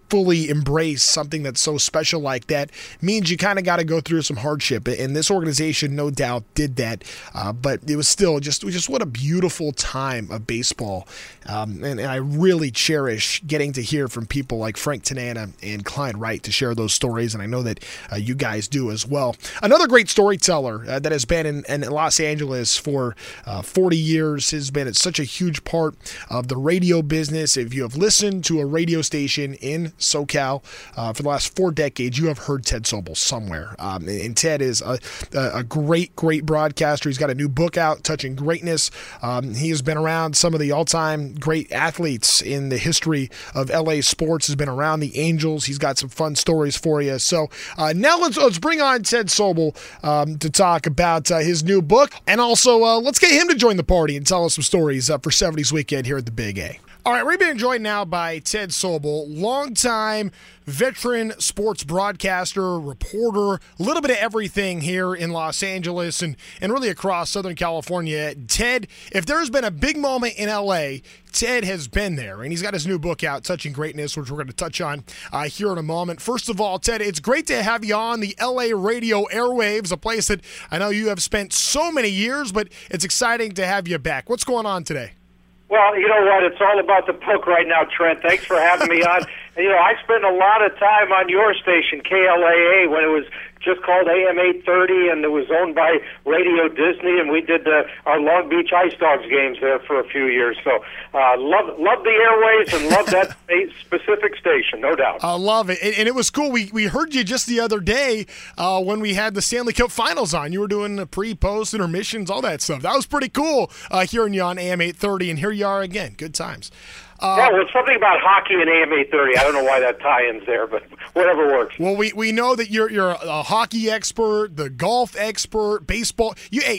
fully embrace something that's so special like that means you kind of got to go through some hardship. And this organization, no doubt, did that. But it was still just what a beautiful time of baseball. And I really cherish getting to hear from people like Frank Tanana and Clyde Wright to share those stories. And I know that you guys do as well. Another great storyteller that has been in Los Angeles for 40 years, has been such a huge part of the radio business. If you have listened to a radio station in SoCal for the last 4 decades, you have heard Ted Sobel somewhere. And Ted is a great broadcaster. He's got a new book out, Touching Greatness. He has been around some of the all-time great athletes in the history of LA sports, has been around the Angels. He's got some fun stories for you. So now let's bring on Ted Sobel to talk about his new book, and also let's get him to join the party and tell us some stories for 70s Weekend here at the Big A. All right, we're being joined now by Ted Sobel, longtime veteran sports broadcaster, reporter, a little bit of everything here in Los Angeles and really across Southern California. Ted, if there's been a big moment in L.A., Ted has been there, and he's got his new book out, Touching Greatness, which we're going to touch on here in a moment. First of all, Ted, it's great to have you on the L.A. radio airwaves, a place that I know you have spent so many years, but it's exciting to have you back. What's going on today? Well, you know what? It's all about the book right now, Trent. Thanks for having me on. And, I spent a lot of time on your station, KLAA, when it was just called AM 830, and it was owned by Radio Disney, and we did our Long Beach Ice Dogs games there for a few years. So love the airways and love that specific station, no doubt. I love it. And it was cool. We heard you just the other day when we had the Stanley Cup Finals on. You were doing the pre, post, intermissions, all that stuff. That was pretty cool hearing you on AM 830, and here you are again. Good times. Yeah, well, something about hockey and AM 830. I don't know why that tie-in's there, but whatever works. Well, we know that you're a hockey expert, the golf expert, baseball.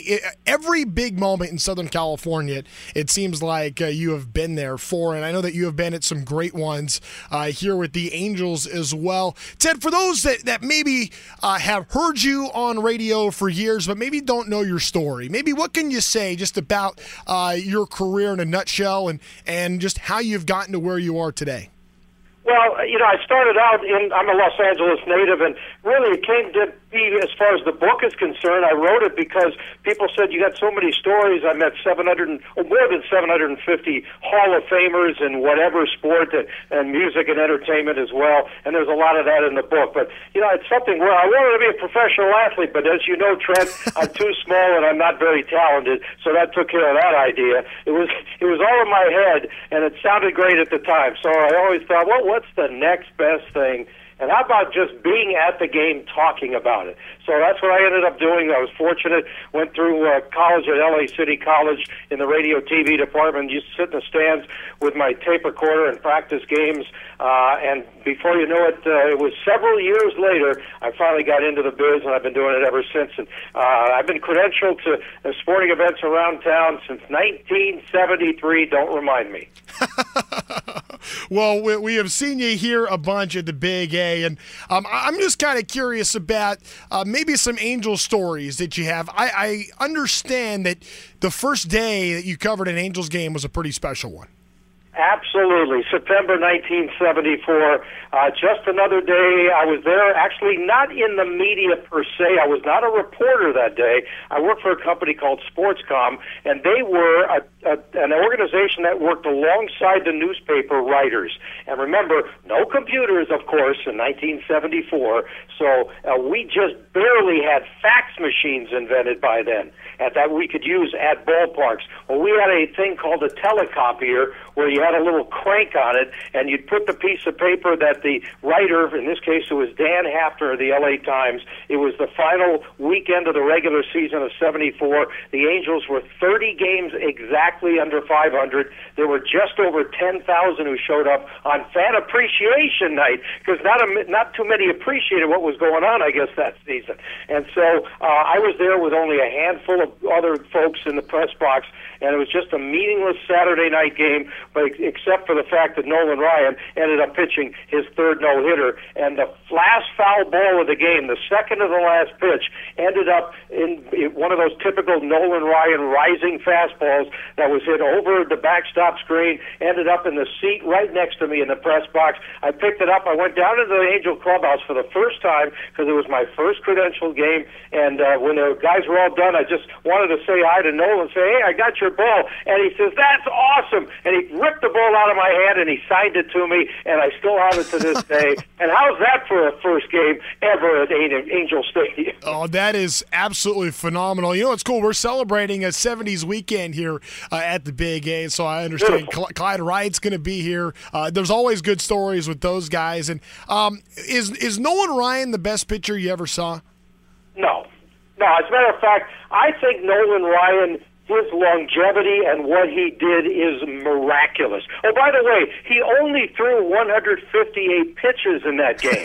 Every big moment in Southern California, it seems like you have been there for, and I know that you have been at some great ones here with the Angels as well. Ted, for those that maybe have heard you on radio for years, but maybe don't know your story, maybe what can you say just about your career in a nutshell and just how you've gotten to where you are today? Well, I started out I'm a Los Angeles native, and really it came to be, as far as the book is concerned, I wrote it because people said you got so many stories. I met more than 750 Hall of Famers in whatever sport and music and entertainment as well, and there's a lot of that in the book. But, it's something where I wanted to be a professional athlete, but as you know, Trent, I'm too small and I'm not very talented, so that took care of that idea. It was all in my head, and it sounded great at the time, so I always thought, well, what's the next best thing? And how about just being at the game talking about it? So that's what I ended up doing. I was fortunate, went through college at LA City College in the radio TV department, used to sit in the stands with my tape recorder and practice games. And before you know it, it was several years later, I finally got into the biz, and I've been doing it ever since. And I've been credentialed to sporting events around town since 1973. Don't remind me. Well, we have seen you here a bunch at the Big A, and I'm just kind of curious about maybe some Angel stories that you have. I understand that the first day that you covered an Angels game was a pretty special one. Absolutely. September 1974, just another day. I was there, actually not in the media per se. I was not a reporter that day. I worked for a company called Sportscom, and they were an organization that worked alongside the newspaper writers. And remember, no computers, of course, in 1974, so we just barely had fax machines invented by then that we could use at ballparks. Well, we had a thing called a telecopier where you had a little crank on it, and you'd put the piece of paper that the writer, in this case it was Dan Hafner of the LA Times, it was the final weekend of the regular season of 74. The Angels were 30 games exactly under 500. There were just over 10,000 who showed up on Fan Appreciation Night, because not too many appreciated what was going on, I guess, that season. And so I was there with only a handful of other folks in the press box, and it was just a meaningless Saturday night game, but except for the fact that Nolan Ryan ended up pitching his third no-hitter, and the last foul ball of the game, the second of the last pitch, ended up in one of those typical Nolan Ryan rising fastballs that was hit over the backstop screen, ended up in the seat right next to me in the press box. I picked it up. I went down to the Angel clubhouse for the first time because it was my first credentialed game, and when the guys were all done, I just wanted to say hi to Nolan and say, hey, I got your ball. And he says, that's awesome. And he ripped the ball out of my hand, and he signed it to me, and I still have it to this day. And how's that for a first game ever at Angel Stadium? Oh, that is absolutely phenomenal. You know, it's cool. We're celebrating a 70s weekend here at the Big A, so I understand Clyde Wright's going to be here. There's always good stories with those guys. And is Nolan Ryan the best pitcher you ever saw? No. As a matter of fact, I think Nolan Ryan, his longevity and what he did is miraculous. Oh, by the way, he only threw 158 pitches in that game.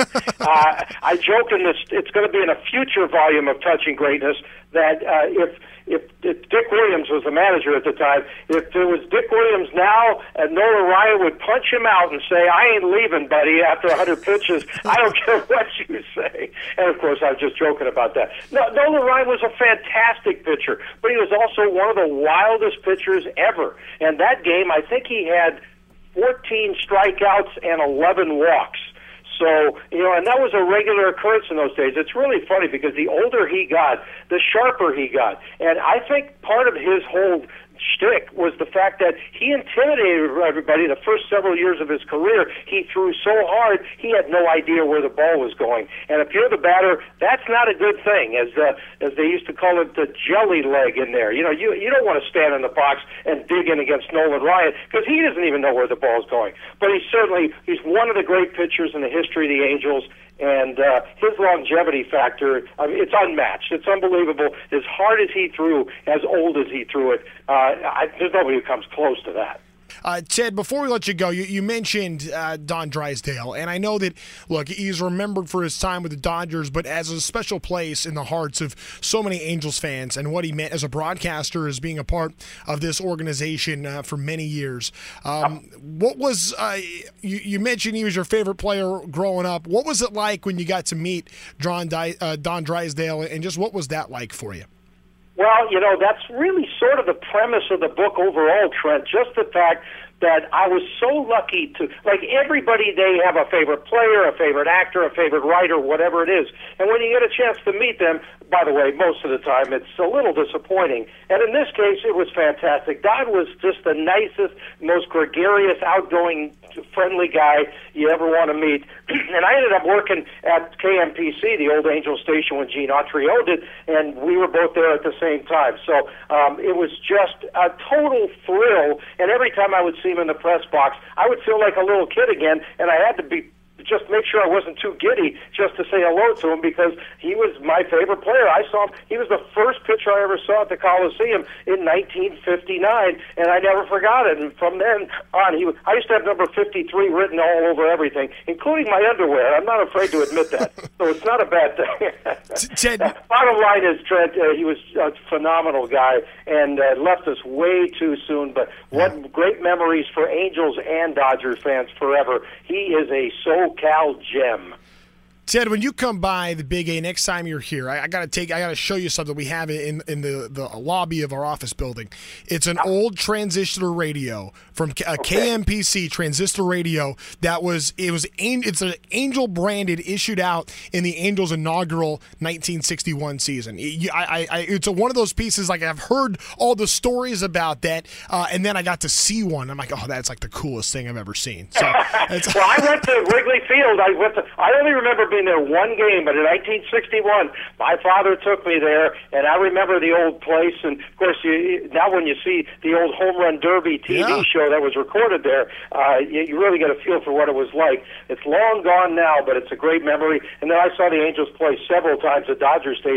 I joke in this, it's going to be in a future volume of Touching Greatness, that if Dick Williams was the manager at the time, if there was Dick Williams now, Nolan Ryan would punch him out and say, I ain't leaving, buddy, after 100 pitches. I don't care what you say. And, of course, I was just joking about that. No, Nolan Ryan was a fantastic pitcher, but he was also one of the wildest pitchers ever. And that game, I think he had 14 strikeouts and 11 walks. So, you know, and that was a regular occurrence in those days. It's really funny because the older he got, the sharper he got. And I think part of his whole shtick was the fact that he intimidated everybody the first several years of his career. He threw so hard, he had no idea where the ball was going. And if you're the batter, that's not a good thing, as they used to call it, the jelly leg in there. You know, you don't want to stand in the box and dig in against Nolan Ryan because he doesn't even know where the ball's going. But he's one of the great pitchers in the history of the Angels. And his longevity factor, I mean, it's unmatched. It's unbelievable. As hard as he threw, as old as he threw it, there's nobody who comes close to that. Ted, before we let you go, you mentioned Don Drysdale, and I know that, look, he's remembered for his time with the Dodgers, but as a special place in the hearts of so many Angels fans and what he meant as a broadcaster, as being a part of this organization for many years. What was, you mentioned he was your favorite player growing up. What was it like when you got to meet Don Drysdale, and just what was that like for you? Well, you know, that's really sort of the premise of the book overall, Trent, just the fact that I was so lucky to, like everybody, they have a favorite player, a favorite actor, a favorite writer, whatever it is. And when you get a chance to meet them, by the way, most of the time it's a little disappointing. And in this case, it was fantastic. Don was just the nicest, most gregarious, outgoing, friendly guy you ever want to meet. And I ended up working at KMPC, the old Angel station, when Gene Autry owned it, and we were both there at the same time. So it was just a total thrill, and every time I would see him in the press box, I would feel like a little kid again, and I had to be just make sure I wasn't too giddy just to say hello to him because he was my favorite player. I saw him. He was the first pitcher I ever saw at the Coliseum in 1959, and I never forgot it. And from then on, I used to have number 53 written all over everything, including my underwear. I'm not afraid to admit that, so it's not a bad thing. Bottom line is, Trent, he was a phenomenal guy and left us way too soon, but what great memories for Angels and Dodgers fans forever. He is a SoCal gem. Ted, when you come by the Big A next time you're here, I gotta show you something we have in the lobby of our office building. It's an old transistor radio from KMPC transistor radio it's an Angel branded, issued out in the Angels' inaugural 1961 season. It's one of those pieces, like I've heard all the stories about that, and then I got to see one. I'm like, oh, that's like the coolest thing I've ever seen. So, well, I went to Wrigley Field. I only remember being there one game, but in 1961, my father took me there, and I remember the old place. And of course, now when you see the old Home Run Derby TV show that was recorded there, you really get a feel for what it was like. It's long gone now, but it's a great memory. And then I saw the Angels play several times at Dodger Stadium.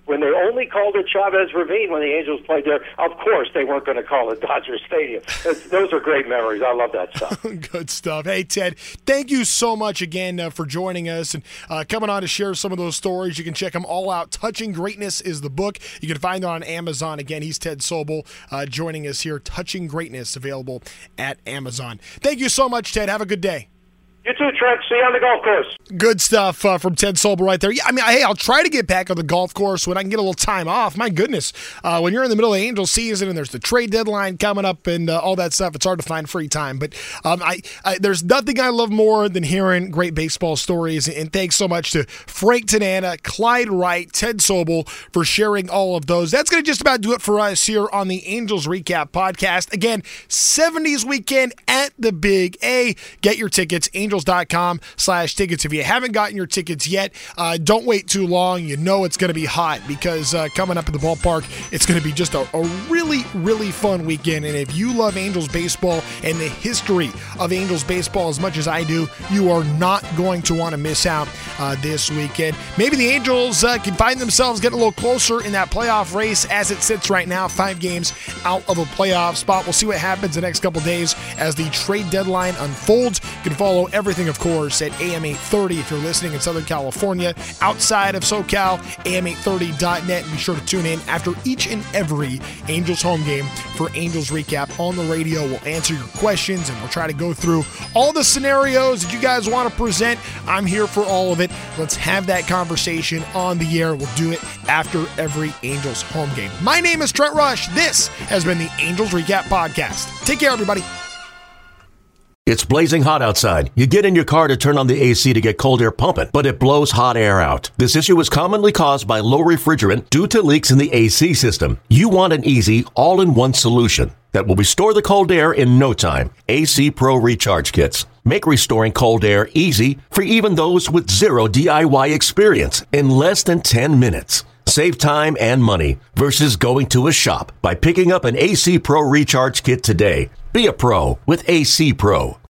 when they only called it Chavez Ravine when the Angels played there, of course they weren't going to call it Dodger Stadium. Those are great memories. I love that stuff. Good stuff. Hey, Ted, thank you so much again for joining us and coming on to share some of those stories. You can check them all out. Touching Greatness is the book. You can find it on Amazon. Again, he's Ted Sobel joining us here. Touching Greatness, available at Amazon. Thank you so much, Ted. Have a good day. You too, Trent. See you on the golf course. Good stuff from Ted Sobel right there. Yeah, I mean, hey, I'll try to get back on the golf course when I can get a little time off. My goodness, when you're in the middle of the Angels season and there's the trade deadline coming up and all that stuff, it's hard to find free time. But there's nothing I love more than hearing great baseball stories. And thanks so much to Frank Tanana, Clyde Wright, Ted Sobel for sharing all of those. That's going to just about do it for us here on the Angels Recap Podcast. Again, 70s weekend at the Big A. Get your tickets, angels.com/tickets. If you haven't gotten your tickets yet, don't wait too long. You know it's going to be hot because coming up at the ballpark, it's going to be just a really, really fun weekend. And if you love Angels baseball and the history of Angels baseball as much as I do, you are not going to want to miss out this weekend. Maybe the Angels can find themselves getting a little closer in that playoff race as it sits right now, 5 games out of a playoff spot. We'll see what happens the next couple days as the trade deadline unfolds. You can follow everything, of course, at AM 830 if you're listening in Southern California. Outside of SoCal, AM830.net. And be sure to tune in after each and every Angels home game for Angels Recap on the radio. We'll answer your questions and we'll try to go through all the scenarios that you guys want to present. I'm here for all of it. Let's have that conversation on the air. We'll do it after every Angels home game. My name is Trent Rush. This has been the Angels Recap Podcast. Take care, everybody. It's blazing hot outside. You get in your car to turn on the AC to get cold air pumping, but it blows hot air out. This issue is commonly caused by low refrigerant due to leaks in the AC system. You want an easy, all-in-one solution that will restore the cold air in no time. AC Pro Recharge Kits make restoring cold air easy for even those with zero DIY experience in less than 10 minutes. Save time and money versus going to a shop by picking up an AC Pro Recharge Kit today. Be a pro with AC Pro.